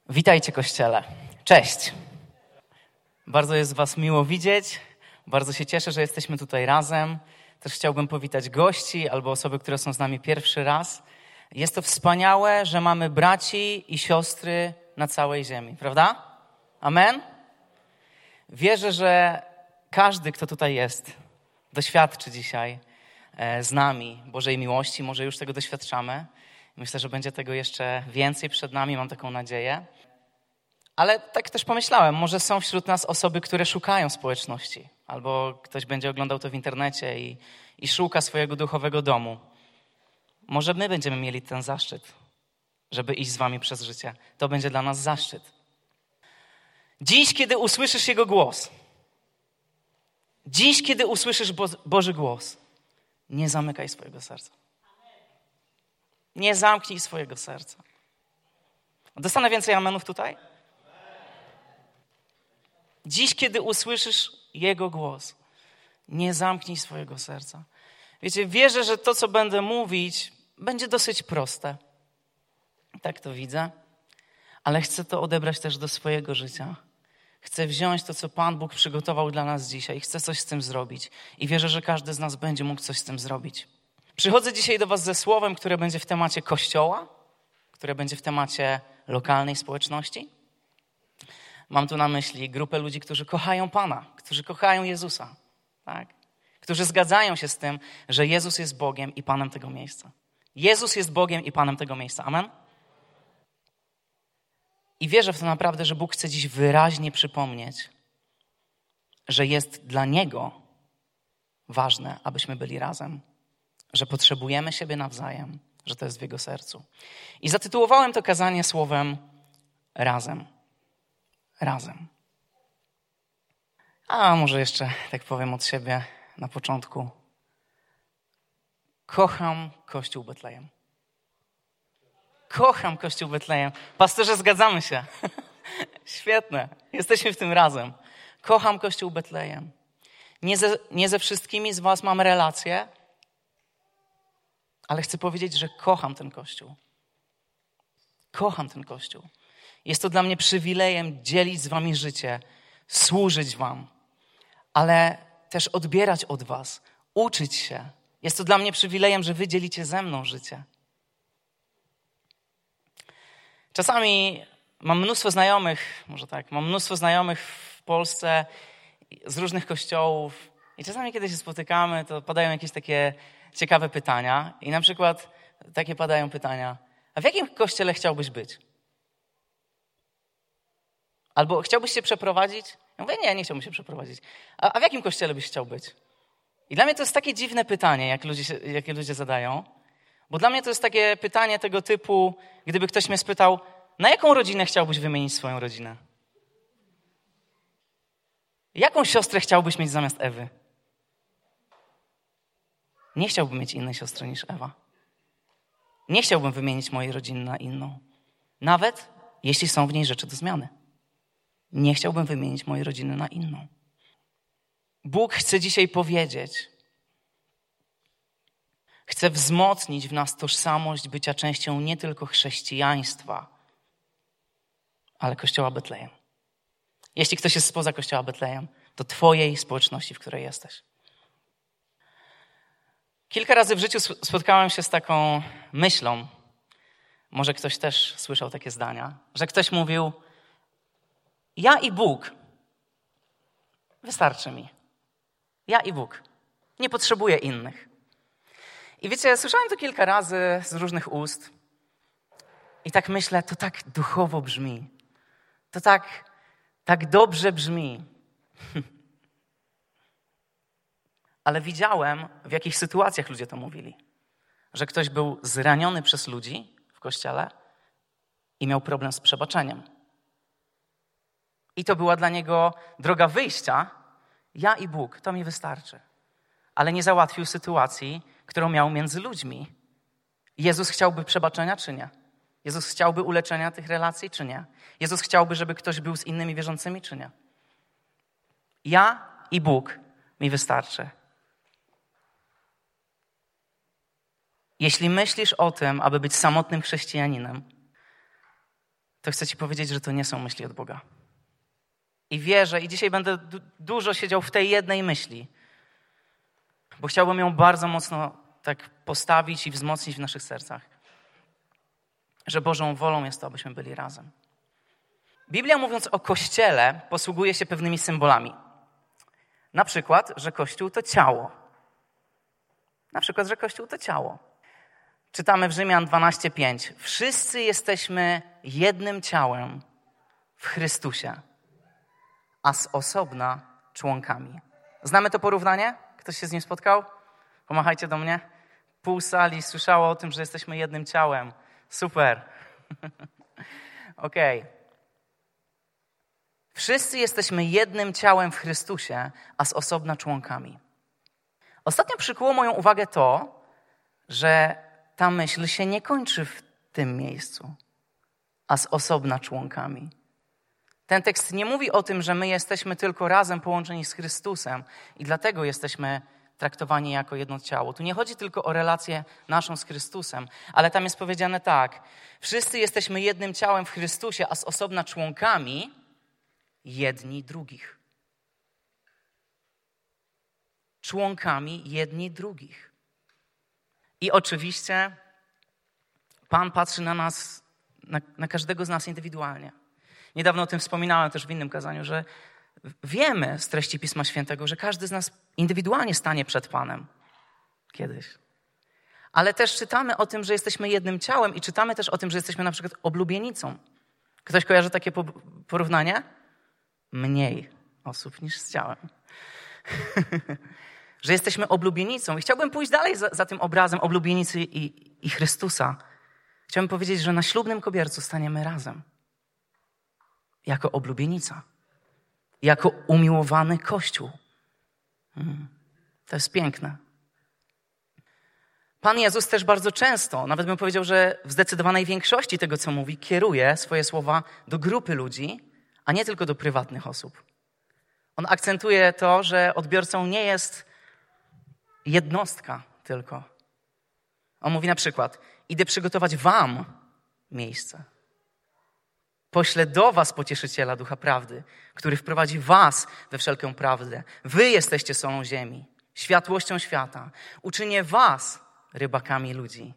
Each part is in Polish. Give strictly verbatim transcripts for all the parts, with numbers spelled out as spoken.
Witajcie, Kościele. Cześć. Bardzo jest was miło widzieć. Bardzo się cieszę, że jesteśmy tutaj razem. Też chciałbym powitać gości albo osoby, które są z nami pierwszy raz. Jest to wspaniałe, że mamy braci i siostry na całej ziemi, prawda? Amen? Wierzę, że każdy, kto tutaj jest, doświadczy dzisiaj z nami Bożej miłości. Może już tego doświadczamy. Myślę, że będzie tego jeszcze więcej przed nami, mam taką nadzieję. Ale tak też pomyślałem, może są wśród nas osoby, które szukają społeczności. Albo ktoś będzie oglądał to w internecie i, i szuka swojego duchowego domu. Może my będziemy mieli ten zaszczyt, żeby iść z wami przez życie. To będzie dla nas zaszczyt. Dziś, kiedy usłyszysz Jego głos, dziś, kiedy usłyszysz Bo- Boży głos, nie zamykaj swojego serca. Nie zamknij swojego serca. Dostanę więcej amenów tutaj? Dziś, kiedy usłyszysz Jego głos, nie zamknij swojego serca. Wiecie, wierzę, że to, co będę mówić, będzie dosyć proste. Tak to widzę. Ale chcę to odebrać też do swojego życia. Chcę wziąć to, co Pan Bóg przygotował dla nas dzisiaj. Chcę coś z tym zrobić. I wierzę, że każdy z nas będzie mógł coś z tym zrobić. Przychodzę dzisiaj do was ze słowem, które będzie w temacie Kościoła, które będzie w temacie lokalnej społeczności. Mam tu na myśli grupę ludzi, którzy kochają Pana, którzy kochają Jezusa, tak? Którzy zgadzają się z tym, że Jezus jest Bogiem i Panem tego miejsca. Jezus jest Bogiem i Panem tego miejsca. Amen? I wierzę w to naprawdę, że Bóg chce dziś wyraźnie przypomnieć, że jest dla Niego ważne, abyśmy byli razem. Że potrzebujemy siebie nawzajem, że to jest w Jego sercu. I zatytułowałem to kazanie słowem razem. Razem. A może jeszcze tak powiem od siebie na początku. Kocham Kościół Betlejem. Kocham Kościół Betlejem. Pastorze, zgadzamy się. Świetne. Jesteśmy w tym razem. Kocham Kościół Betlejem. Nie ze, nie ze wszystkimi z was mam relacje, ale chcę powiedzieć, że kocham ten Kościół. Kocham ten Kościół. Jest to dla mnie przywilejem dzielić z wami życie, służyć wam, ale też odbierać od was, uczyć się. Jest to dla mnie przywilejem, że wy dzielicie ze mną życie. Czasami mam mnóstwo znajomych, może tak, mam mnóstwo znajomych w Polsce z różnych kościołów i czasami, kiedy się spotykamy, to padają jakieś takie ciekawe pytania i na przykład takie padają pytania, a w jakim kościele chciałbyś być? Albo chciałbyś się przeprowadzić? Ja mówię, nie, nie chciałbym się przeprowadzić. A, a w jakim kościele byś chciał być? I dla mnie to jest takie dziwne pytanie, jak ludzie, jakie ludzie zadają, bo dla mnie to jest takie pytanie tego typu, gdyby ktoś mnie spytał, na jaką rodzinę chciałbyś wymienić swoją rodzinę? Jaką siostrę chciałbyś mieć zamiast Ewy? Nie chciałbym mieć innej siostry niż Ewa. Nie chciałbym wymienić mojej rodziny na inną. Nawet jeśli są w niej rzeczy do zmiany. Nie chciałbym wymienić mojej rodziny na inną. Bóg chce dzisiaj powiedzieć, chce wzmocnić w nas tożsamość bycia częścią nie tylko chrześcijaństwa, ale Kościoła Betlejem. Jeśli ktoś jest spoza Kościoła Betlejem, to twojej społeczności, w której jesteś. Kilka razy w życiu spotkałem się z taką myślą, może ktoś też słyszał takie zdania, że ktoś mówił, ja i Bóg, wystarczy mi. Ja i Bóg. Nie potrzebuję innych. I wiecie, ja słyszałem to kilka razy z różnych ust i tak myślę, to tak duchowo brzmi. To tak, tak dobrze brzmi. Ale widziałem, w jakich sytuacjach ludzie to mówili. Że ktoś był zraniony przez ludzi w kościele i miał problem z przebaczeniem. I to była dla niego droga wyjścia. Ja i Bóg, to mi wystarczy. Ale nie załatwił sytuacji, którą miał między ludźmi. Jezus chciałby przebaczenia, czy nie? Jezus chciałby uleczenia tych relacji, czy nie? Jezus chciałby, żeby ktoś był z innymi wierzącymi, czy nie? Ja i Bóg mi wystarczy. Jeśli myślisz o tym, aby być samotnym chrześcijaninem, to chcę ci powiedzieć, że to nie są myśli od Boga. I wierzę, i dzisiaj będę du- dużo siedział w tej jednej myśli, bo chciałbym ją bardzo mocno tak postawić i wzmocnić w naszych sercach, że Bożą wolą jest to, abyśmy byli razem. Biblia, mówiąc o Kościele, posługuje się pewnymi symbolami. Na przykład, że Kościół to ciało. Na przykład, że Kościół to ciało. Czytamy w Rzymian dwanaście pięć. Wszyscy jesteśmy jednym ciałem w Chrystusie, a z osobna członkami. Znamy to porównanie? Ktoś się z nim spotkał? Pomachajcie do mnie. Pół sali słyszało o tym, że jesteśmy jednym ciałem. Super. Okej. Okay. Wszyscy jesteśmy jednym ciałem w Chrystusie, a z osobna członkami. Ostatnio przykuło moją uwagę to, że ta myśl się nie kończy w tym miejscu, a z osobna członkami. Ten tekst nie mówi o tym, że my jesteśmy tylko razem połączeni z Chrystusem i dlatego jesteśmy traktowani jako jedno ciało. Tu nie chodzi tylko o relację naszą z Chrystusem, ale tam jest powiedziane tak. Wszyscy jesteśmy jednym ciałem w Chrystusie, a z osobna członkami jedni drugich. Członkami jedni drugich. I oczywiście Pan patrzy na nas, na, na każdego z nas indywidualnie. Niedawno o tym wspominałem też w innym kazaniu, że wiemy z treści Pisma Świętego, że każdy z nas indywidualnie stanie przed Panem kiedyś. Ale też czytamy o tym, że jesteśmy jednym ciałem i czytamy też o tym, że jesteśmy na przykład oblubienicą. Ktoś kojarzy takie porównanie? Mniej osób niż z ciałem. Że jesteśmy oblubienicą. I chciałbym pójść dalej za, za tym obrazem oblubienicy i, i Chrystusa. Chciałbym powiedzieć, że na ślubnym kobiercu staniemy razem. Jako oblubienica. Jako umiłowany Kościół. Hmm. To jest piękne. Pan Jezus też bardzo często, nawet bym powiedział, że w zdecydowanej większości tego, co mówi, kieruje swoje słowa do grupy ludzi, a nie tylko do prywatnych osób. On akcentuje to, że odbiorcą nie jest jednostka tylko. On mówi na przykład, idę przygotować wam miejsce. Poślę do was pocieszyciela Ducha Prawdy, który wprowadzi was we wszelką prawdę. Wy jesteście solą ziemi, światłością świata. Uczynię was rybakami ludzi.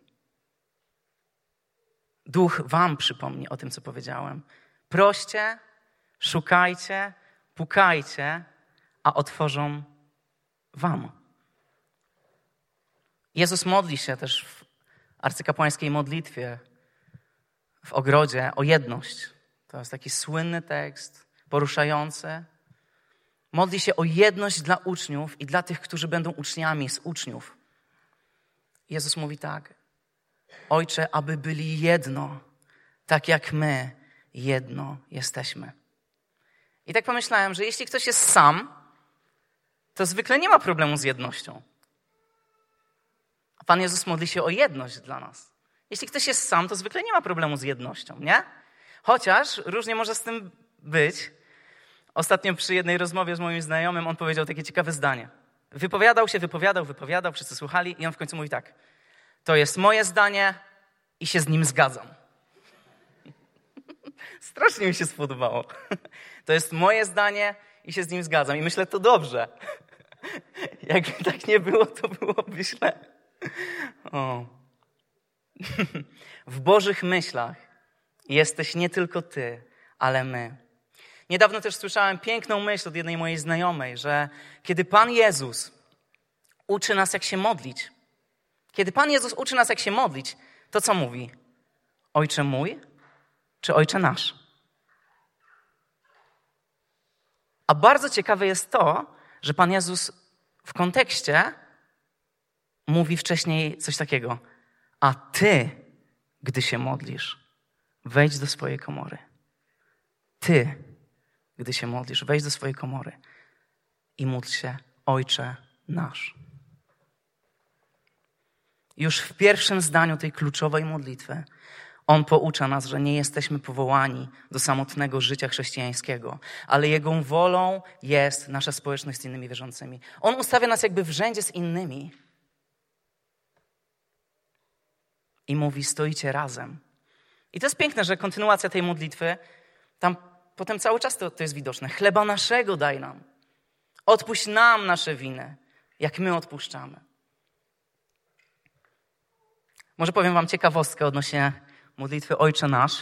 Duch wam przypomni o tym, co powiedziałem. Proście, szukajcie, pukajcie, a otworzą wam. Jezus modli się też w arcykapłańskiej modlitwie w ogrodzie o jedność. To jest taki słynny tekst, poruszający. Modli się o jedność dla uczniów i dla tych, którzy będą uczniami z uczniów. Jezus mówi tak. Ojcze, aby byli jedno, tak jak my jedno jesteśmy. I tak pomyślałem, że jeśli ktoś jest sam, to zwykle nie ma problemu z jednością. A Pan Jezus modli się o jedność dla nas. Jeśli ktoś jest sam, to zwykle nie ma problemu z jednością, nie? Chociaż różnie może z tym być. Ostatnio przy jednej rozmowie z moim znajomym on powiedział takie ciekawe zdanie. Wypowiadał się, wypowiadał, wypowiadał, wszyscy słuchali i on w końcu mówi tak. To jest moje zdanie i się z nim zgadzam. Strasznie mi się spodobało. To jest moje zdanie i się z nim zgadzam. I myślę, to dobrze. Jakby tak nie było, to byłoby źle. O. W Bożych myślach jesteś nie tylko ty, ale my. Niedawno też słyszałem piękną myśl od jednej mojej znajomej, że kiedy Pan Jezus uczy nas, jak się modlić, kiedy Pan Jezus uczy nas, jak się modlić, to co mówi? Ojcze mój czy Ojcze nasz? A bardzo ciekawe jest to, że Pan Jezus w kontekście mówi wcześniej coś takiego. A ty, gdy się modlisz, wejdź do swojej komory. Ty, gdy się modlisz, wejdź do swojej komory i módl się, Ojcze nasz. Już w pierwszym zdaniu tej kluczowej modlitwy On poucza nas, że nie jesteśmy powołani do samotnego życia chrześcijańskiego, ale Jego wolą jest nasza społeczność z innymi wierzącymi. On ustawia nas jakby w rzędzie z innymi i mówi, stoicie razem, I to jest piękne, że kontynuacja tej modlitwy, tam potem cały czas to, to jest widoczne. Chleba naszego daj nam. Odpuść nam nasze winy, jak my odpuszczamy. Może powiem wam ciekawostkę odnośnie modlitwy Ojcze Nasz.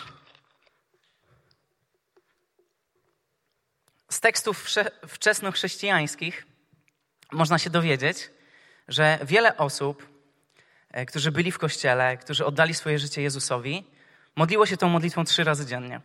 Z tekstów wczesnochrześcijańskich można się dowiedzieć, że wiele osób, którzy byli w kościele, którzy oddali swoje życie Jezusowi, modliło się tą modlitwą trzy razy dziennie.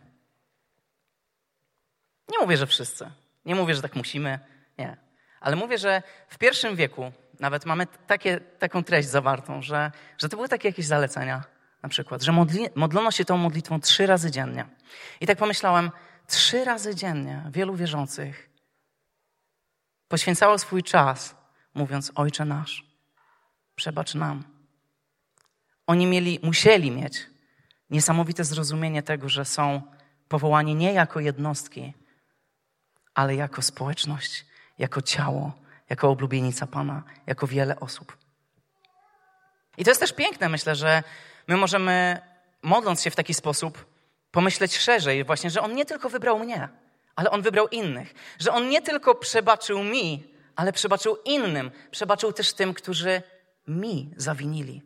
Nie mówię, że wszyscy. Nie mówię, że tak musimy. Nie. Ale mówię, że w pierwszym wieku nawet mamy takie, taką treść zawartą, że, że to były takie jakieś zalecenia na przykład, że modli, modlono się tą modlitwą trzy razy dziennie. I tak pomyślałem, trzy razy dziennie wielu wierzących poświęcało swój czas, mówiąc: Ojcze nasz, przebacz nam. Oni mieli, musieli mieć niesamowite zrozumienie tego, że są powołani nie jako jednostki, ale jako społeczność, jako ciało, jako oblubienica Pana, jako wiele osób. I to jest też piękne, myślę, że my możemy, modląc się w taki sposób, pomyśleć szerzej właśnie, że On nie tylko wybrał mnie, ale On wybrał innych. Że On nie tylko przebaczył mi, ale przebaczył innym. Przebaczył też tym, którzy mi zawinili.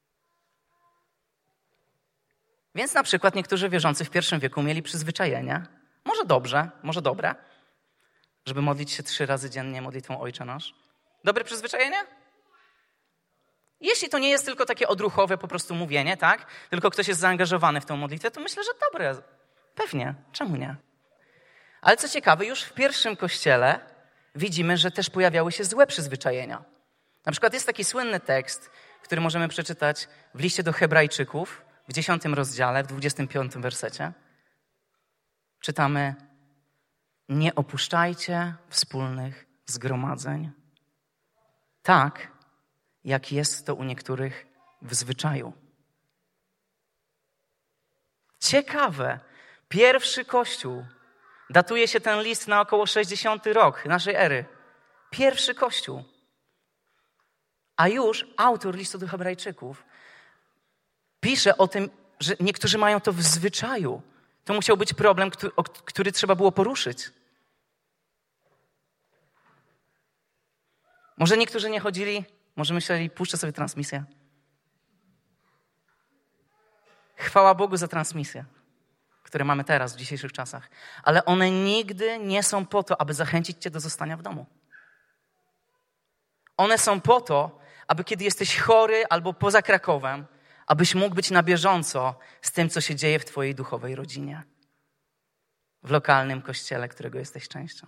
Więc na przykład niektórzy wierzący w pierwszym wieku mieli przyzwyczajenie, może dobrze, może dobre, żeby modlić się trzy razy dziennie modlitwą Ojcze Nasz. Dobre przyzwyczajenie? Jeśli to nie jest tylko takie odruchowe po prostu mówienie, tak? Tylko ktoś jest zaangażowany w tę modlitwę, to myślę, że dobre. Pewnie. Czemu nie? Ale co ciekawe, już w pierwszym kościele widzimy, że też pojawiały się złe przyzwyczajenia. Na przykład jest taki słynny tekst, który możemy przeczytać w liście do Hebrajczyków, w dziesiątym rozdziale, w dwudziestym piątym wersecie. Czytamy: nie opuszczajcie wspólnych zgromadzeń, tak jak jest to u niektórych w zwyczaju. Ciekawe, pierwszy Kościół, datuje się ten list na około sześćdziesiąty rok naszej ery. Pierwszy Kościół. A już autor listu do Hebrajczyków pisze o tym, że niektórzy mają to w zwyczaju. To musiał być problem, który, o, który trzeba było poruszyć. Może niektórzy nie chodzili, może myśleli, puszczę sobie transmisję. Chwała Bogu za transmisję, które mamy teraz, w dzisiejszych czasach. Ale one nigdy nie są po to, aby zachęcić cię do zostania w domu. One są po to, aby kiedy jesteś chory albo poza Krakowem, abyś mógł być na bieżąco z tym, co się dzieje w twojej duchowej rodzinie. W lokalnym kościele, którego jesteś częścią.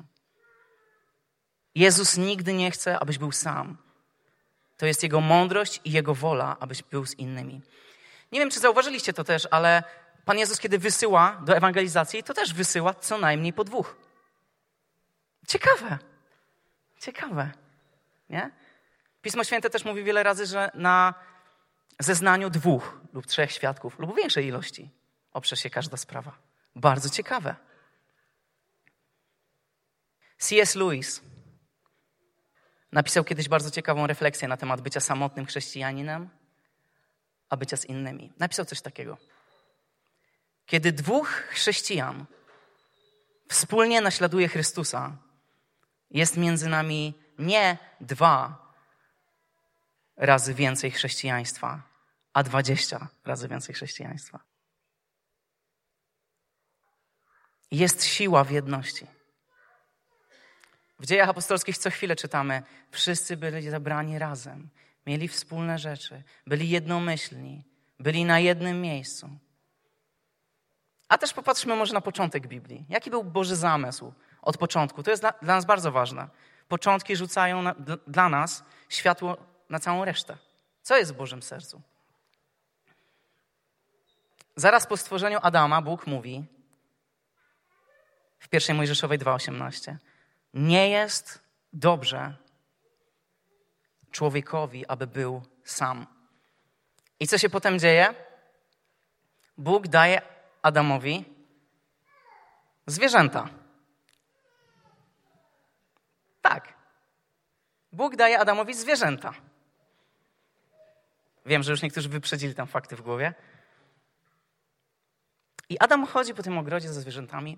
Jezus nigdy nie chce, abyś był sam. To jest Jego mądrość i Jego wola, abyś był z innymi. Nie wiem, czy zauważyliście to też, ale Pan Jezus, kiedy wysyła do ewangelizacji, to też wysyła co najmniej po dwóch. Ciekawe. Ciekawe. Nie? Pismo Święte też mówi wiele razy, że na zeznaniu dwóch lub trzech świadków lub większej ilości oprze się każda sprawa. Bardzo ciekawe. C S Lewis napisał kiedyś bardzo ciekawą refleksję na temat bycia samotnym chrześcijaninem, a bycia z innymi. Napisał coś takiego. Kiedy dwóch chrześcijan wspólnie naśladuje Chrystusa, jest między nami nie dwa razy więcej chrześcijaństwa, a dwadzieścia razy więcej chrześcijaństwa. Jest siła w jedności. W Dziejach Apostolskich co chwilę czytamy, wszyscy byli zebrani razem, mieli wspólne rzeczy, byli jednomyślni, byli na jednym miejscu. A też popatrzmy może na początek Biblii. Jaki był Boży zamysł od początku? To jest dla, dla nas bardzo ważne. Początki rzucają na, d- dla nas światło na całą resztę. Co jest w Bożym sercu? Zaraz po stworzeniu Adama Bóg mówi w pierwszej Mojżeszowej dwa osiemnaście: nie jest dobrze człowiekowi, aby był sam. I co się potem dzieje? Bóg daje Adamowi zwierzęta. Tak. Bóg daje Adamowi zwierzęta. Wiem, że już niektórzy wyprzedzili tam fakty w głowie. I Adam chodzi po tym ogrodzie ze zwierzętami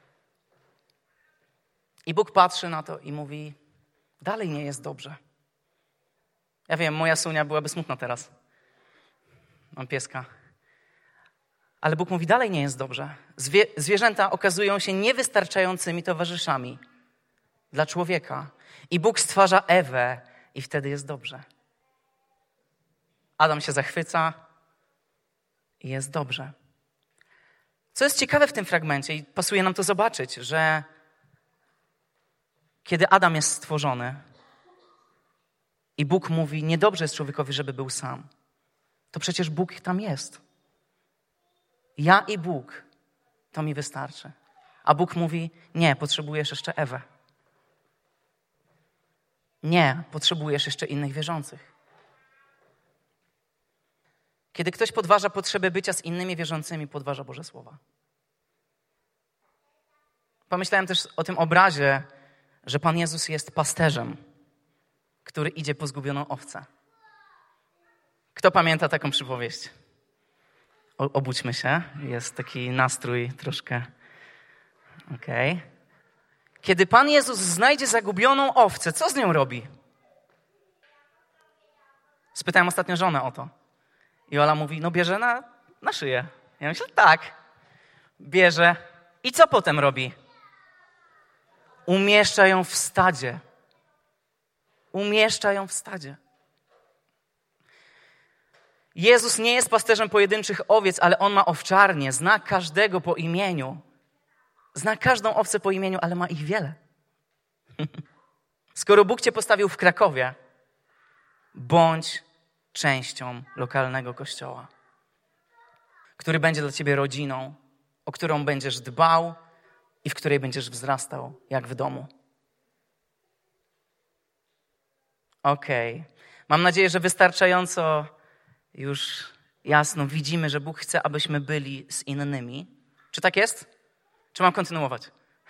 i Bóg patrzy na to i mówi, dalej nie jest dobrze. Ja wiem, moja Sunia byłaby smutna teraz. Mam pieska. Ale Bóg mówi, dalej nie jest dobrze. Zwie- zwierzęta okazują się niewystarczającymi towarzyszami dla człowieka. I Bóg stwarza Ewę i wtedy jest dobrze. Adam się zachwyca i jest dobrze. Co jest ciekawe w tym fragmencie i pasuje nam to zobaczyć, że kiedy Adam jest stworzony i Bóg mówi, niedobrze jest człowiekowi, żeby był sam, to przecież Bóg tam jest. Ja i Bóg, to mi wystarczy. A Bóg mówi, nie, potrzebujesz jeszcze Ewę. Nie, potrzebujesz jeszcze innych wierzących. Kiedy ktoś podważa potrzebę bycia z innymi wierzącymi, podważa Boże Słowa. Pomyślałem też o tym obrazie, że Pan Jezus jest pasterzem, który idzie po zgubioną owcę. Kto pamięta taką przypowieść? O, obudźmy się. Jest taki nastrój troszkę. Okej. Okay. Kiedy Pan Jezus znajdzie zagubioną owcę, co z nią robi? Spytałem ostatnio żonę o to. I Ola mówi, no bierze na, na szyję. Ja myślę, tak. Bierze. I co potem robi? Umieszcza ją w stadzie. Umieszcza ją w stadzie. Jezus nie jest pasterzem pojedynczych owiec, ale On ma owczarnię. Zna każdego po imieniu. Zna każdą owcę po imieniu, ale ma ich wiele. Skoro Bóg cię postawił w Krakowie, bądź częścią lokalnego kościoła, który będzie dla ciebie rodziną, o którą będziesz dbał i w której będziesz wzrastał, jak w domu. Okej. Okay. Mam nadzieję, że wystarczająco już jasno widzimy, że Bóg chce, abyśmy byli z innymi. Czy tak jest? Czy mam kontynuować?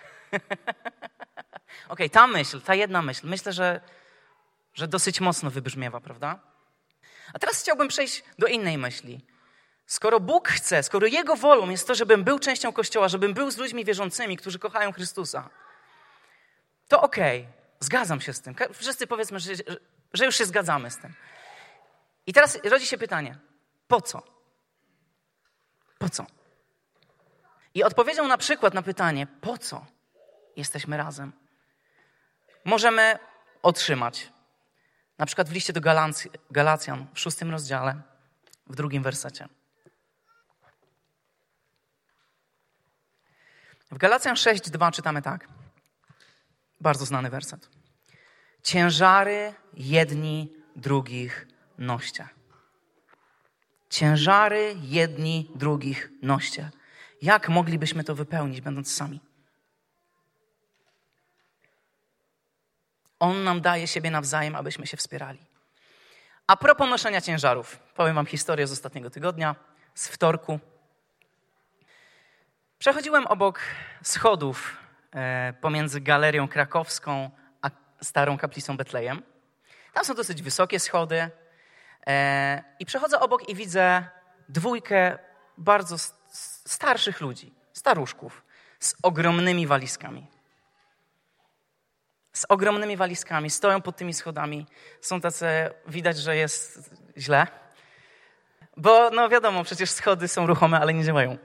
Okej, okay, ta myśl, ta jedna myśl, myślę, że, że dosyć mocno wybrzmiewa, prawda? A teraz chciałbym przejść do innej myśli. Skoro Bóg chce, skoro Jego wolą jest to, żebym był częścią Kościoła, żebym był z ludźmi wierzącymi, którzy kochają Chrystusa, to okej, okay, zgadzam się z tym. Wszyscy powiedzmy, że, że już się zgadzamy z tym. I teraz rodzi się pytanie, po co? Po co? I odpowiedzią na przykład na pytanie, po co jesteśmy razem, możemy otrzymać. Na przykład w liście do Galacji, Galacjan w szóstym rozdziale, w drugim wersecie. W Galacjan sześć dwa czytamy tak. Bardzo znany werset. Ciężary jedni drugich noście. Ciężary jedni drugich noście. Jak moglibyśmy to wypełnić, będąc sami? On nam daje siebie nawzajem, abyśmy się wspierali. A propos noszenia ciężarów. Powiem wam historię z ostatniego tygodnia, z wtorku. Przechodziłem obok schodów e, pomiędzy Galerią Krakowską a Starą Kaplicą Betlejem. Tam są dosyć wysokie schody. E, I przechodzę obok i widzę dwójkę bardzo starszych ludzi, staruszków, z ogromnymi walizkami. Z ogromnymi walizkami, stoją pod tymi schodami. Są tacy, widać, że jest źle. Bo no wiadomo, przecież schody są ruchome, ale nie działają.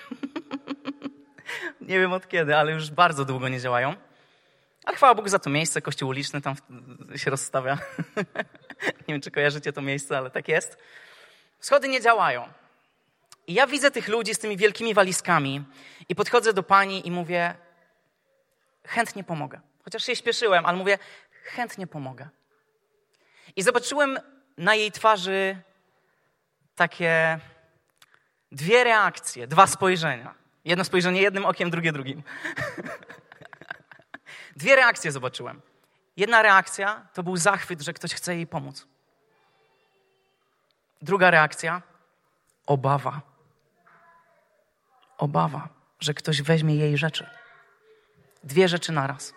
Nie wiem od kiedy, ale już bardzo długo nie działają. Ale chwała Bogu za to miejsce, kościół uliczny tam się rozstawia. Nie wiem, czy kojarzycie to miejsce, ale tak jest. Schody nie działają. I ja widzę tych ludzi z tymi wielkimi walizkami i podchodzę do pani i mówię, chętnie pomogę. Chociaż się śpieszyłem, ale mówię, chętnie pomogę. I zobaczyłem na jej twarzy takie dwie reakcje, dwa spojrzenia. Jedno spojrzenie jednym okiem, drugie drugim. Dwie reakcje zobaczyłem. Jedna reakcja to był zachwyt, że ktoś chce jej pomóc. Druga reakcja, obawa. Obawa, że ktoś weźmie jej rzeczy. Dwie rzeczy naraz.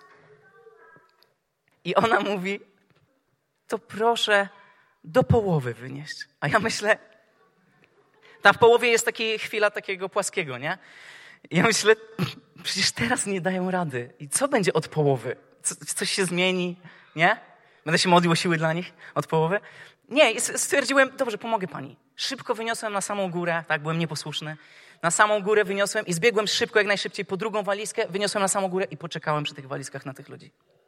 I ona mówi, to proszę do połowy wynieść. A ja myślę, Tam w połowie jest taka chwila takiego płaskiego, nie? I ja myślę, przecież teraz nie dają rady. I co będzie od połowy? Co, coś się zmieni, nie? Będę się modlił o siły dla nich od połowy? Nie, i stwierdziłem, dobrze, pomogę pani. Szybko wyniosłem na samą górę, tak, byłem nieposłuszny. Na samą górę wyniosłem i zbiegłem szybko, jak najszybciej po drugą walizkę, wyniosłem na samą górę i poczekałem przy tych walizkach na tych ludzi.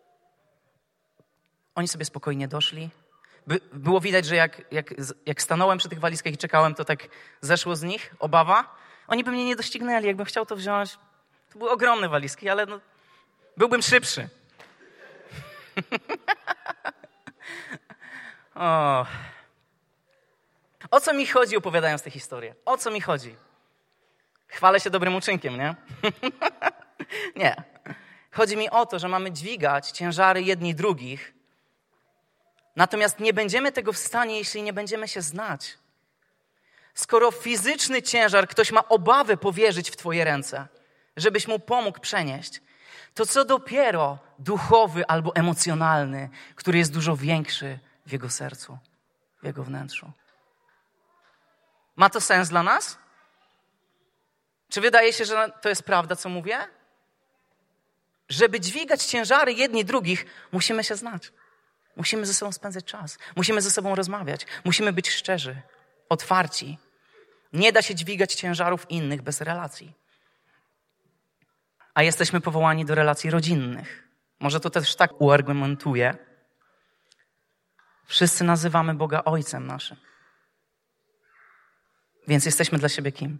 Oni sobie spokojnie doszli. By, było widać, że jak, jak, jak stanąłem przy tych walizkach i czekałem, to tak zeszło z nich obawa. Oni by mnie nie doścignęli, jakbym chciał to wziąć. To były ogromne walizki, ale no, byłbym szybszy. o. o co mi chodzi, opowiadając tę historię? O co mi chodzi? Chwalę się dobrym uczynkiem, nie? nie. Chodzi mi o to, że mamy dźwigać ciężary jedni drugich, natomiast nie będziemy tego w stanie, jeśli nie będziemy się znać. Skoro fizyczny ciężar ktoś ma obawę powierzyć w twoje ręce, żebyś mu pomógł przenieść, to co dopiero duchowy albo emocjonalny, który jest dużo większy w jego sercu, w jego wnętrzu. Ma to sens dla nas? Czy wydaje się, że to jest prawda, co mówię? Żeby dźwigać ciężary jedni drugich, musimy się znać. Musimy ze sobą spędzać czas. Musimy ze sobą rozmawiać. Musimy być szczerzy, otwarci. Nie da się dźwigać ciężarów innych bez relacji. A jesteśmy powołani do relacji rodzinnych. Może to też tak uargumentuję. Wszyscy nazywamy Boga Ojcem naszym. Więc jesteśmy dla siebie kim?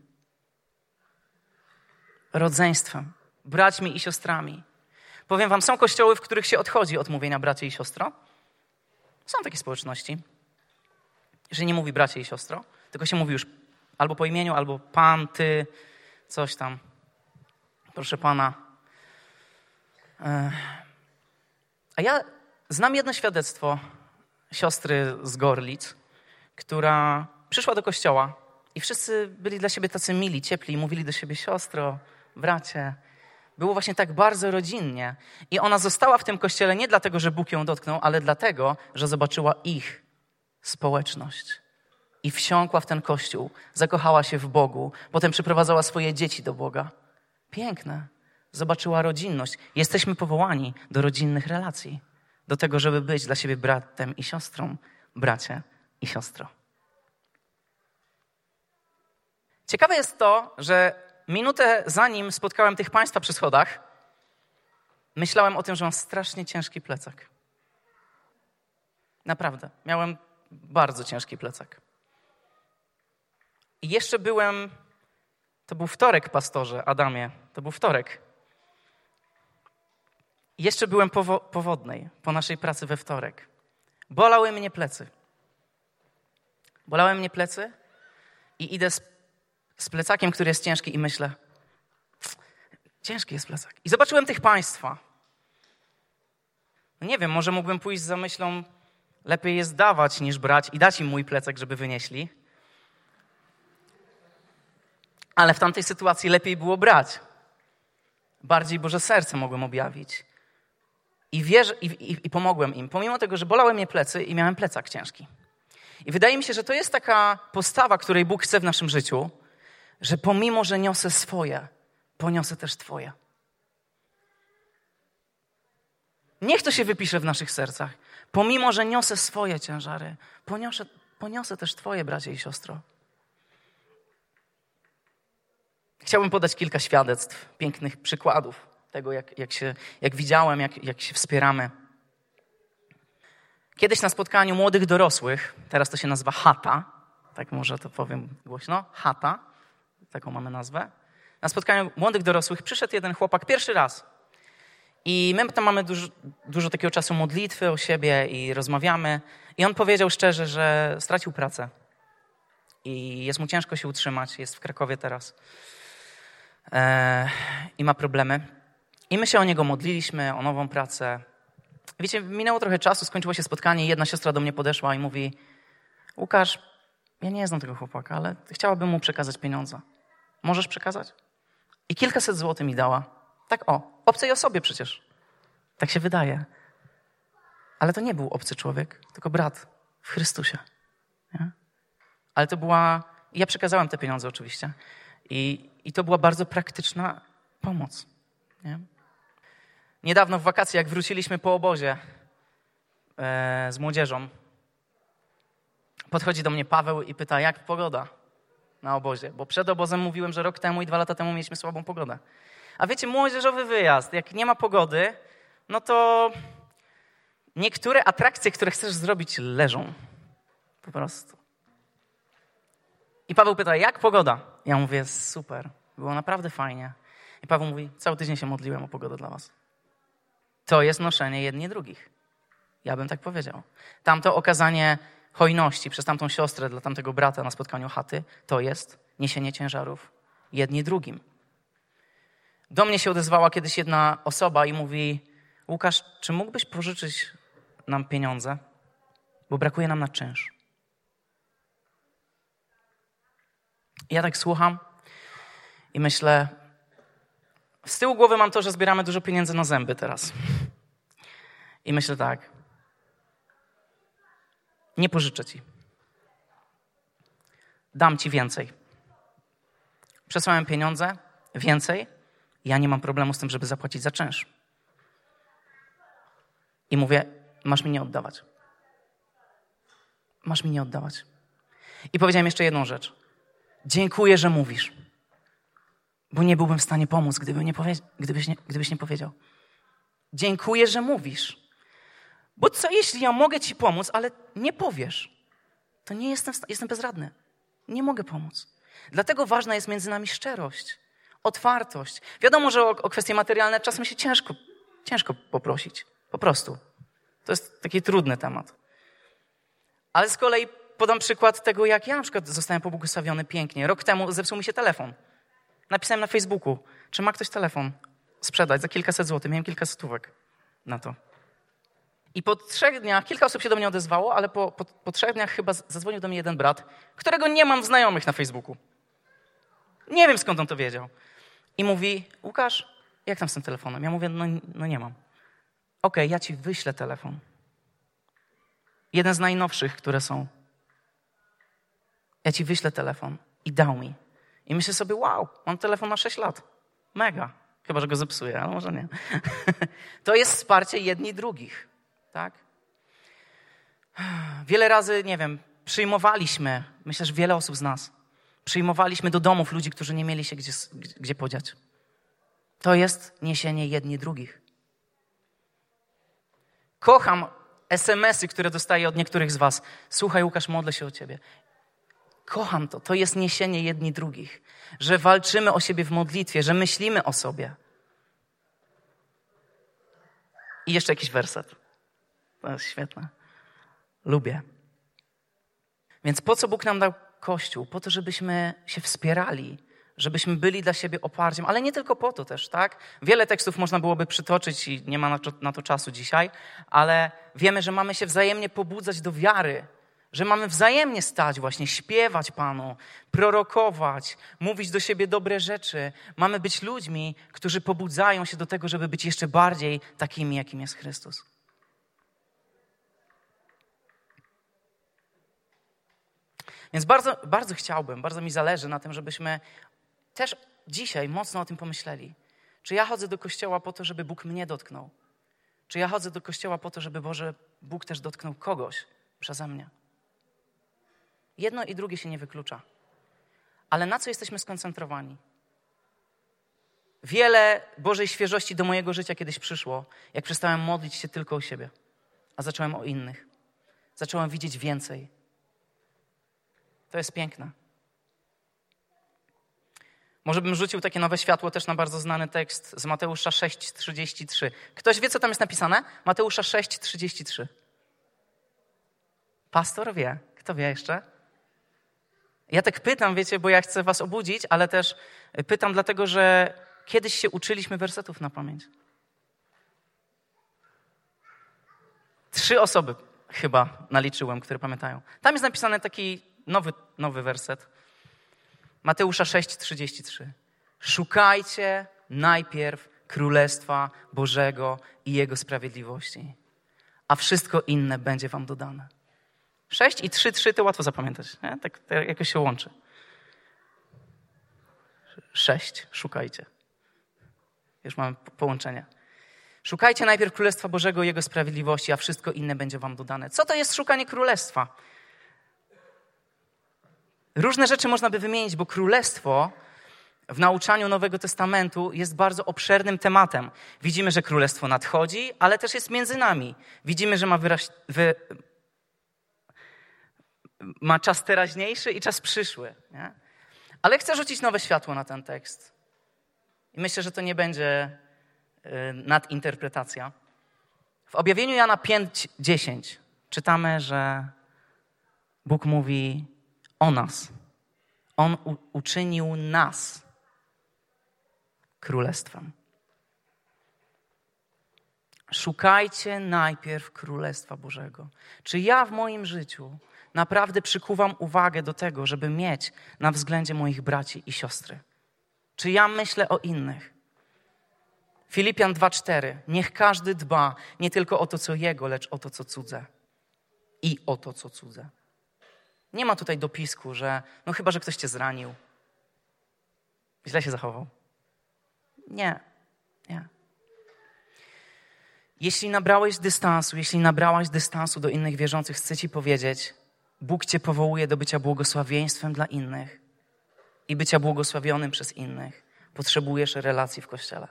Rodzeństwem, braćmi i siostrami. Powiem wam, są kościoły, w których się odchodzi od mówienia bracie i siostro. Są takie społeczności, że nie mówi bracie i siostro, tylko się mówi już albo po imieniu, albo pan, ty, coś tam. Proszę pana. A ja znam jedno świadectwo siostry z Gorlic, która przyszła do kościoła i wszyscy byli dla siebie tacy mili, ciepli i mówili do siebie siostro, bracie. Było właśnie tak bardzo rodzinnie. I ona została w tym kościele nie dlatego, że Bóg ją dotknął, ale dlatego, że zobaczyła ich społeczność. I wsiąkła w ten kościół, zakochała się w Bogu, potem przyprowadzała swoje dzieci do Boga. Piękne. Zobaczyła rodzinność. Jesteśmy powołani do rodzinnych relacji. Do tego, żeby być dla siebie bratem i siostrą, bracie i siostro. Ciekawe jest to, że minutę zanim spotkałem tych państwa przy schodach, myślałem o tym, że mam strasznie ciężki plecak. Naprawdę. Miałem bardzo ciężki plecak. I jeszcze byłem, to był wtorek, pastorze Adamie, to był wtorek. I jeszcze byłem po, wo- po wodnej, po naszej pracy we wtorek. Bolały mnie plecy. Bolały mnie plecy i idę z, z plecakiem, który jest ciężki i myślę, ciężki jest plecak. I zobaczyłem tych państwa. No nie wiem, może mógłbym pójść za myślą, lepiej jest dawać niż brać i dać im mój plecak, żeby wynieśli. Ale w tamtej sytuacji lepiej było brać. Bardziej Boże serce mogłem objawić. I, wierzę, i, i, i pomogłem im, pomimo tego, że bolały mnie plecy i miałem plecak ciężki. I wydaje mi się, że to jest taka postawa, której Bóg chce w naszym życiu, że pomimo, że niosę swoje, poniosę też Twoje. Niech to się wypisze w naszych sercach. Pomimo, że niosę swoje ciężary, poniosę, poniosę też Twoje, bracie i siostro. Chciałbym podać kilka świadectw, pięknych przykładów tego, jak, jak, się, jak widziałem, jak, jak się wspieramy. Kiedyś na spotkaniu młodych dorosłych, teraz to się nazywa chata, tak może to powiem głośno, chata, taką mamy nazwę. Na spotkaniu młodych dorosłych przyszedł jeden chłopak pierwszy raz. I my tam mamy dużo, dużo takiego czasu modlitwy o siebie i rozmawiamy. I on powiedział szczerze, że stracił pracę. I jest mu ciężko się utrzymać, jest w Krakowie teraz. Eee, I ma problemy. I my się o niego modliliśmy, o nową pracę. Wiecie, minęło trochę czasu, skończyło się spotkanie i jedna siostra do mnie podeszła i mówi: Łukasz, ja nie znam tego chłopaka, ale chciałabym mu przekazać pieniądze. Możesz przekazać? I kilkaset złotych mi dała. Tak o, obcej osobie przecież. Tak się wydaje. Ale to nie był obcy człowiek, tylko brat w Chrystusie. Nie? Ale to była ja przekazałem te pieniądze oczywiście. I, i to była bardzo praktyczna pomoc. Nie? Niedawno w wakacje, jak wróciliśmy po obozie e, z młodzieżą, podchodzi do mnie Paweł i pyta, jak pogoda na obozie? Bo przed obozem mówiłem, że rok temu i dwa lata temu mieliśmy słabą pogodę. A wiecie, młodzieżowy wyjazd, jak nie ma pogody, no to niektóre atrakcje, które chcesz zrobić, leżą. Po prostu. I Paweł pyta, jak pogoda? Ja mówię, super, było naprawdę fajnie. I Paweł mówi, cały tydzień się modliłem o pogodę dla was. To jest noszenie jedni drugich. Ja bym tak powiedział. Tamto okazanie hojności przez tamtą siostrę dla tamtego brata na spotkaniu chaty, to jest niesienie ciężarów jedni drugim. Do mnie się odezwała kiedyś jedna osoba i mówi, Łukasz, czy mógłbyś pożyczyć nam pieniądze? Bo brakuje nam na czynsz. I ja tak słucham i myślę, z tyłu głowy mam to, że zbieramy dużo pieniędzy na zęby teraz. I myślę tak, nie pożyczę ci. Dam ci więcej. Przesłałem pieniądze, więcej. Ja nie mam problemu z tym, żeby zapłacić za czynsz. I mówię, masz mi nie oddawać. Masz mi nie oddawać. I powiedziałem jeszcze jedną rzecz. Dziękuję, że mówisz. Bo nie byłbym w stanie pomóc, gdyby nie powie- gdybyś, nie, gdybyś nie powiedział. Dziękuję, że mówisz. Bo co jeśli ja mogę ci pomóc, ale nie powiesz? To nie jestem, sta- jestem bezradny. Nie mogę pomóc. Dlatego ważna jest między nami szczerość, otwartość. Wiadomo, że o, o kwestie materialne czasem się ciężko, ciężko poprosić. Po prostu. To jest taki trudny temat. Ale z kolei podam przykład tego, jak ja na przykład zostałem pobłogosławiony pięknie. Rok temu zepsuł mi się telefon. Napisałem na Facebooku, czy ma ktoś telefon sprzedać za kilkaset złotych. Miałem kilka stówek na to. I po trzech dniach, kilka osób się do mnie odezwało, ale po, po, po trzech dniach chyba zadzwonił do mnie jeden brat, którego nie mam w znajomych na Facebooku. Nie wiem, skąd on to wiedział. I mówi, Łukasz, jak tam z tym telefonem? Ja mówię, no, no nie mam. Okej, okay, ja ci wyślę telefon. Jeden z najnowszych, które są. Ja ci wyślę telefon. I dał mi. I myślę sobie, wow, mam telefon na sześć lat. Mega. Chyba, że go zepsuję, ale może nie. To jest wsparcie jedni drugich. Tak? Wiele razy, nie wiem, przyjmowaliśmy, myślę, że wiele osób z nas, przyjmowaliśmy do domów ludzi, którzy nie mieli się gdzie, gdzie podziać. To jest niesienie jedni drugich. Kocham es em esy, które dostaję od niektórych z was. Słuchaj, Łukasz, modlę się o ciebie. Kocham to. To jest niesienie jedni drugich. Że walczymy o siebie w modlitwie, że myślimy o sobie. I jeszcze jakiś werset. To jest świetne. Lubię. Więc po co Bóg nam dał Kościół? Po to, żebyśmy się wspierali, żebyśmy byli dla siebie oparciem, ale nie tylko po to też, tak? Wiele tekstów można byłoby przytoczyć i nie ma na to, na to czasu dzisiaj, ale wiemy, że mamy się wzajemnie pobudzać do wiary, że mamy wzajemnie stać właśnie, śpiewać Panu, prorokować, mówić do siebie dobre rzeczy. Mamy być ludźmi, którzy pobudzają się do tego, żeby być jeszcze bardziej takimi, jakim jest Chrystus. Więc bardzo, bardzo chciałbym, bardzo mi zależy na tym, żebyśmy też dzisiaj mocno o tym pomyśleli. Czy ja chodzę do kościoła po to, żeby Bóg mnie dotknął? Czy ja chodzę do kościoła po to, żeby Boże, Bóg też dotknął kogoś przeze mnie? Jedno i drugie się nie wyklucza. Ale na co jesteśmy skoncentrowani? Wiele Bożej świeżości do mojego życia kiedyś przyszło, jak przestałem modlić się tylko o siebie, a zacząłem o innych. Zacząłem widzieć więcej. To jest piękne. Może bym rzucił takie nowe światło też na bardzo znany tekst z Mateusza sześć trzydzieści trzy. Ktoś wie, co tam jest napisane? Mateusza sześć trzydzieści trzy. Pastor wie. Kto wie jeszcze? Ja tak pytam, wiecie, bo ja chcę was obudzić, ale też pytam dlatego, że kiedyś się uczyliśmy wersetów na pamięć. Trzy osoby chyba naliczyłem, które pamiętają. Tam jest napisany taki nowy, nowy werset. Mateusza sześć trzydzieści trzy. Szukajcie najpierw Królestwa Bożego i Jego sprawiedliwości, a wszystko inne będzie wam dodane. sześć i trzy trzy to łatwo zapamiętać. Nie? Tak, tak jakoś się łączy. sześć. Szukajcie. Już mamy połączenie. Szukajcie najpierw Królestwa Bożego i Jego sprawiedliwości, a wszystko inne będzie wam dodane. Co to jest szukanie Królestwa? Różne rzeczy można by wymienić, bo Królestwo w nauczaniu Nowego Testamentu jest bardzo obszernym tematem. Widzimy, że Królestwo nadchodzi, ale też jest między nami. Widzimy, że ma, wyraź, wy, ma czas teraźniejszy i czas przyszły. Nie? Ale chcę rzucić nowe światło na ten tekst. I myślę, że to nie będzie y, nadinterpretacja. W objawieniu Jana pięć dziesięć czytamy, że Bóg mówi o nas. On u, uczynił nas królestwem. Szukajcie najpierw Królestwa Bożego. Czy ja w moim życiu naprawdę przykuwam uwagę do tego, żeby mieć na względzie moich braci i siostry? Czy ja myślę o innych? Filipian dwa cztery. Niech każdy dba nie tylko o to, co jego, lecz o to, co cudze. I o to, co cudze. Nie ma tutaj dopisku, że no chyba, że ktoś cię zranił. Źle się zachował. Nie, nie. Jeśli nabrałeś dystansu, jeśli nabrałaś dystansu do innych wierzących, chcę ci powiedzieć, Bóg cię powołuje do bycia błogosławieństwem dla innych i bycia błogosławionym przez innych. Potrzebujesz relacji w Kościele.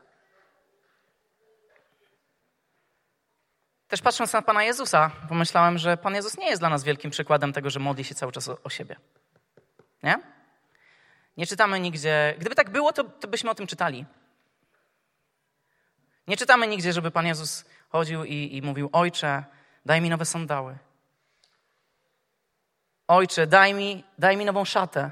Też patrząc na Pana Jezusa, pomyślałem, że Pan Jezus nie jest dla nas wielkim przykładem tego, że modli się cały czas o, o siebie. Nie? Nie czytamy nigdzie... Gdyby tak było, to, to byśmy o tym czytali. Nie czytamy nigdzie, żeby Pan Jezus chodził i, i mówił: Ojcze, daj mi nowe sandały. Ojcze, daj mi, daj mi nową szatę.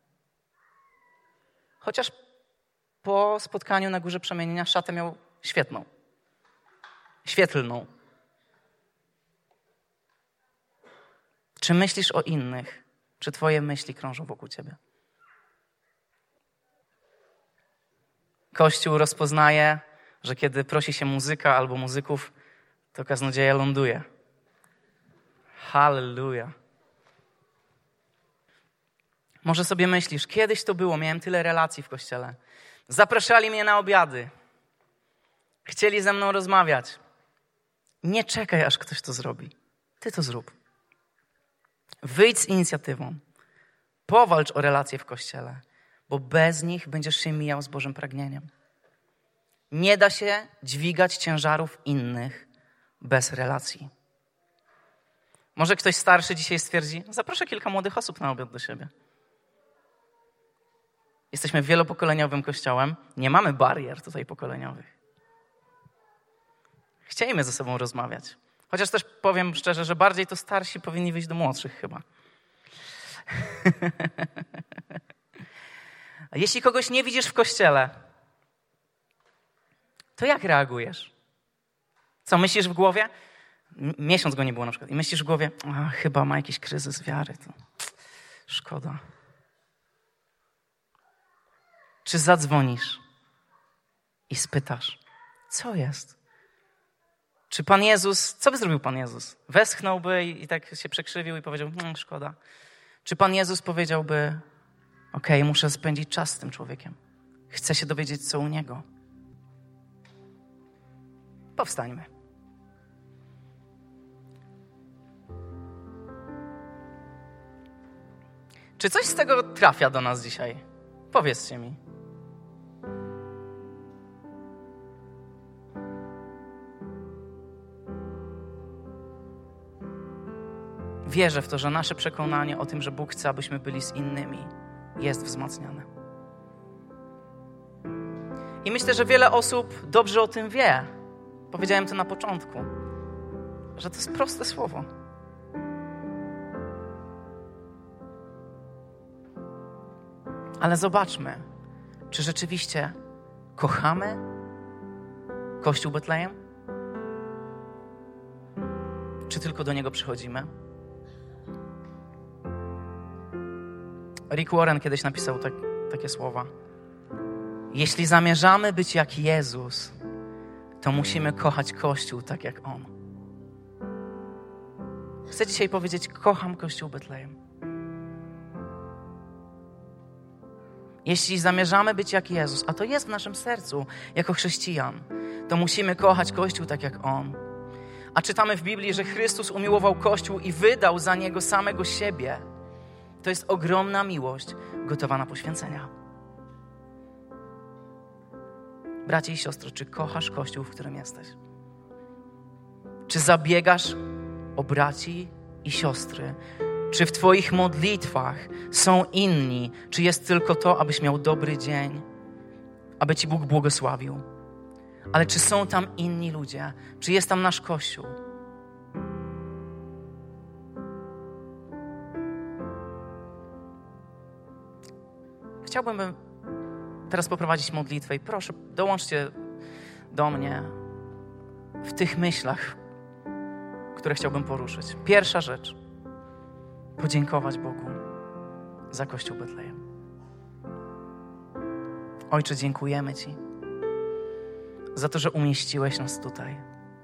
Chociaż po spotkaniu na Górze Przemienienia szatę miał świetną. Świetlną. Czy myślisz o innych? Czy twoje myśli krążą wokół ciebie? Kościół rozpoznaje, że kiedy prosi się muzyka albo muzyków, to kaznodzieja ląduje. Halleluja. Może sobie myślisz, kiedyś to było, miałem tyle relacji w kościele. Zapraszali mnie na obiady. Chcieli ze mną rozmawiać. Nie czekaj, aż ktoś to zrobi. Ty to zrób. Wyjdź z inicjatywą. Powalcz o relacje w kościele, bo bez nich będziesz się mijał z Bożym pragnieniem. Nie da się dźwigać ciężarów innych bez relacji. Może ktoś starszy dzisiaj stwierdzi: zaproszę kilka młodych osób na obiad do siebie. Jesteśmy wielopokoleniowym kościołem. Nie mamy barier tutaj pokoleniowych. Chcielibyśmy ze sobą rozmawiać. Chociaż też powiem szczerze, że bardziej to starsi powinni wyjść do młodszych chyba. A jeśli kogoś nie widzisz w kościele, to jak reagujesz? Co, myślisz w głowie? M- miesiąc go nie było na przykład. I myślisz w głowie: a, chyba ma jakiś kryzys wiary. To szkoda. Czy zadzwonisz i spytasz: co jest? Czy Pan Jezus, co by zrobił Pan Jezus? Westchnąłby i, i tak się przekrzywił i powiedział: mmm, szkoda. Czy Pan Jezus powiedziałby: okej, okay, muszę spędzić czas z tym człowiekiem. Chcę się dowiedzieć, co u niego. Powstańmy. Czy coś z tego trafia do nas dzisiaj? Powiedzcie mi. Wierzę w to, że nasze przekonanie o tym, że Bóg chce, abyśmy byli z innymi, jest wzmacniane. I myślę, że wiele osób dobrze o tym wie. Powiedziałem to na początku, że to jest proste słowo. Ale zobaczmy, czy rzeczywiście kochamy Kościół Betlejem? Czy tylko do niego przychodzimy? Rick Warren kiedyś napisał tak, takie słowa. Jeśli zamierzamy być jak Jezus, to musimy kochać Kościół tak jak On. Chcę dzisiaj powiedzieć: kocham Kościół Betlejem. Jeśli zamierzamy być jak Jezus, a to jest w naszym sercu jako chrześcijan, to musimy kochać Kościół tak jak On. A czytamy w Biblii, że Chrystus umiłował Kościół i wydał za niego samego siebie. To jest ogromna miłość, gotowa na poświęcenia. Bracie i siostry, czy kochasz Kościół, w którym jesteś? Czy zabiegasz o braci i siostry? Czy w twoich modlitwach są inni? Czy jest tylko to, abyś miał dobry dzień? Aby ci Bóg błogosławił? Ale czy są tam inni ludzie? Czy jest tam nasz Kościół? Chciałbym teraz poprowadzić modlitwę i proszę, dołączcie do mnie w tych myślach, które chciałbym poruszyć. Pierwsza rzecz. Podziękować Bogu za Kościół Betlejem. Ojcze, dziękujemy Ci za to, że umieściłeś nas tutaj.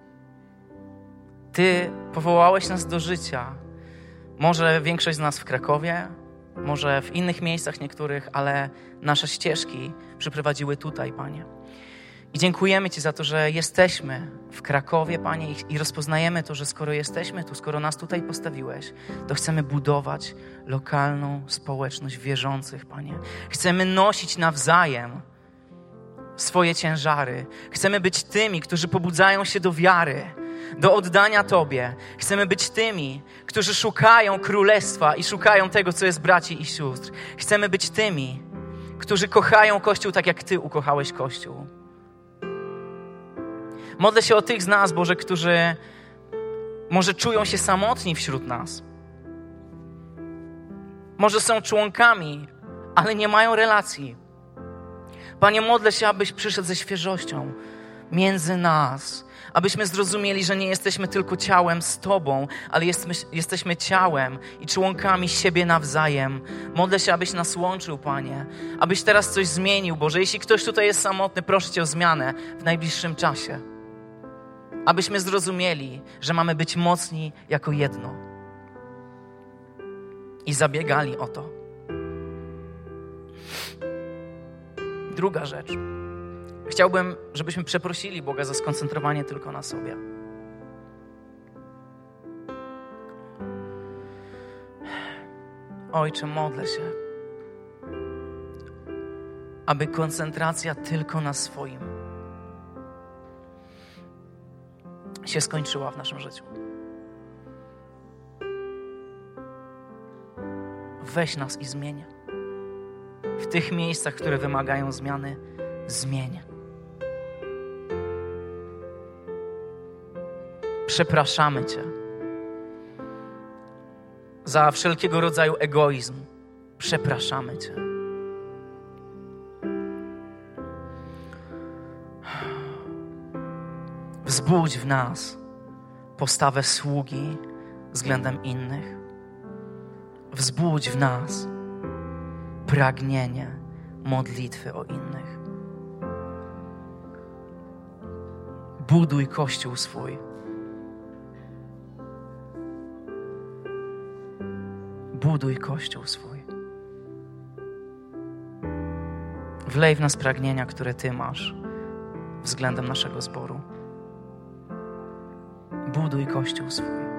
Ty powołałeś nas do życia. Może większość z nas w Krakowie, może w innych miejscach niektórych, ale nasze ścieżki przyprowadziły tutaj, Panie. I dziękujemy Ci za to, że jesteśmy w Krakowie, Panie, i rozpoznajemy to, że skoro jesteśmy tu, skoro nas tutaj postawiłeś, to chcemy budować lokalną społeczność wierzących, Panie. Chcemy nosić nawzajem swoje ciężary. Chcemy być tymi, którzy pobudzają się do wiary, do oddania Tobie. Chcemy być tymi, którzy szukają królestwa i szukają tego, co jest braci i sióstr. Chcemy być tymi, którzy kochają Kościół tak, jak Ty ukochałeś Kościół. Modlę się o tych z nas, Boże, którzy może czują się samotni wśród nas. Może są członkami, ale nie mają relacji. Panie, modlę się, abyś przyszedł ze świeżością między nas, abyśmy zrozumieli, że nie jesteśmy tylko ciałem z Tobą, ale jesteśmy, jesteśmy ciałem i członkami siebie nawzajem. Modlę się, abyś nas łączył, Panie, abyś teraz coś zmienił, Boże. Jeśli ktoś tutaj jest samotny, proszę Cię o zmianę w najbliższym czasie. Abyśmy zrozumieli, że mamy być mocni jako jedno i zabiegali o to. Druga rzecz. Chciałbym, żebyśmy przeprosili Boga za skoncentrowanie tylko na sobie. Ojcze, modlę się, aby koncentracja tylko na swoim się skończyła w naszym życiu. Weź nas i zmień. W tych miejscach, które wymagają zmiany, zmień. Przepraszamy Cię za wszelkiego rodzaju egoizm. Przepraszamy Cię. Wzbudź w nas postawę sługi względem innych. Wzbudź w nas pragnienie modlitwy o innych. Buduj Kościół swój. Buduj Kościół swój. Wlej w nas pragnienia, które Ty masz względem naszego zboru. Buduj Kościół swój.